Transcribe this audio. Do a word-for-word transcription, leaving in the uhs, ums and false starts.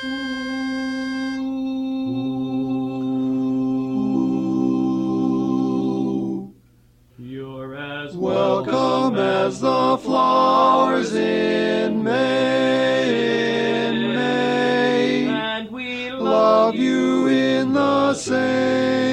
You're as welcome as the flowers in May, in May. and we Love you in the same.